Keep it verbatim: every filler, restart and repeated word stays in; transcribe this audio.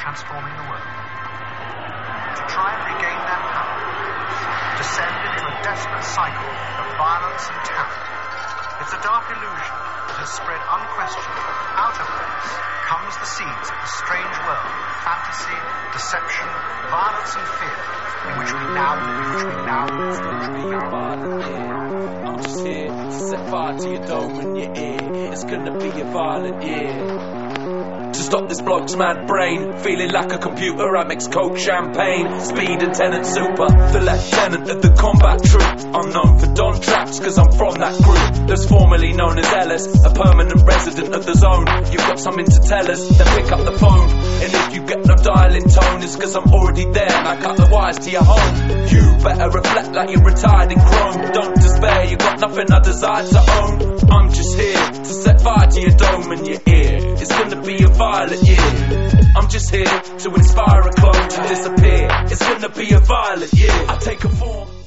transforming the world. To try and regain their power, descended into a desperate cycle of violence and terror. It's a dark illusion that has spread unquestioned. Out of this comes the seeds of the strange world of fantasy, deception, violence and fear, in which we now live, which we now live, which we now live. I'm just here to set fire to your dome and your ear. It's gonna be a violent year. To stop this bloke's mad brain, feeling like a computer, I mix coke, champagne, speed and tenant super. The lieutenant of the combat troop, I'm known for Don Traps cause I'm from that group that's formerly known as Ellis, a permanent resident of the zone. You've got something to tell us, then pick up the phone. And if you get no dialing tone, it's cause I'm already there and I cut the wires to your home. You better reflect like you're retired in Chrome. Don't despair, you got nothing I desire to own. I'm just here to set fire to your dome and your ear. It's gonna be a violent year. I'm just here to inspire a clone to disappear. It's gonna be a violent year. I take a form.